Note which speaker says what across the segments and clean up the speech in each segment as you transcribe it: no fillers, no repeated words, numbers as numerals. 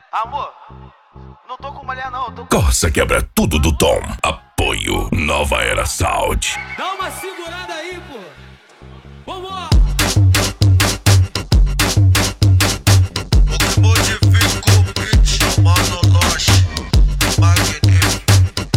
Speaker 1: Amor, não tô com mulher não, tô com...
Speaker 2: Corsa quebra tudo do Tom. Apoio Nova Era Sound.
Speaker 3: Dá uma segurada aí, pô. Vambora.
Speaker 4: O que modifica o beat chamando Lost. Magnífico,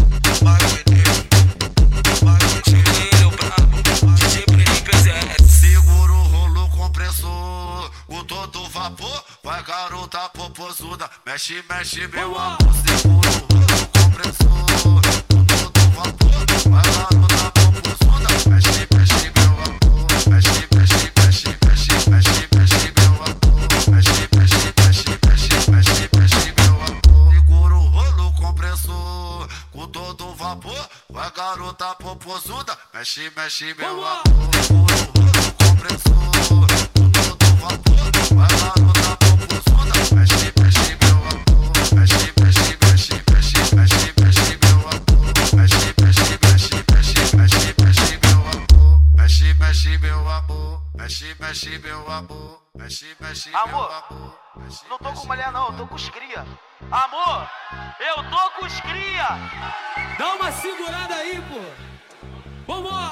Speaker 4: DJ PZ. Segura o rolo compressor, o todo vapor. Vai garota popozuda, mexe, mexe meu amor. Segura o rolo compressor, o todo vapor. Vai garota popozuda, mexe, mexe meu amor. Mexe, mexe, mexe, mexe, mexe, mexe meu amor. Mexe, mexe, mexe, mexe, mexe, mexe meu amor. Segura o rolo compressor, com todo vapor. Vai garota popozuda, mexe, mexe meu amor. Segura o rolo compressor, com todo vapor. Vai garota popozuda, mexe, mexe meu amor. Mexe, mexe, mexe, mexe, mexe, mexe meu amor. Mexe, mexe, mexe, mexe, mexe, mexe meu amor. Mexe, mexe meu amor. Mexe, mexe meu amor. Mexe, mexe meu
Speaker 1: Amor,
Speaker 4: amor.
Speaker 1: não tô com mulher não, tô com os cria. Amor, eu tô com os cria.
Speaker 3: Dá uma segurada aí, pô. Vambora.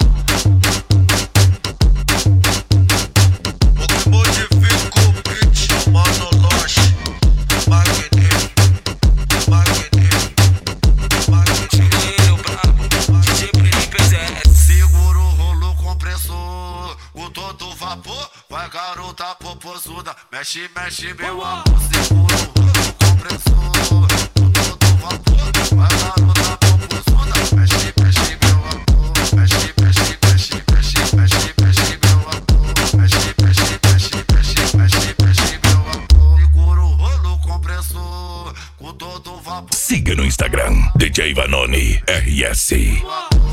Speaker 4: O que modifica o beat chamando Lost. Magnífico, DJ PZ. Segura o rolo compressor, o todo vapor. Vai garota popozuda, mexe, mexe meu amor. Segura o rolo compressor, o todo vapor. Vai garota popozuda, mexe, mexe meu amor. Mexe, mexe, mexe, mexe, mexe, mexe meu amor. Mexe, mexe, mexe, mexe, mexe, mexe meu amor. Segura o rolo compressor, com todo vapor.
Speaker 2: Siga no Instagram DJ Vanoni RS.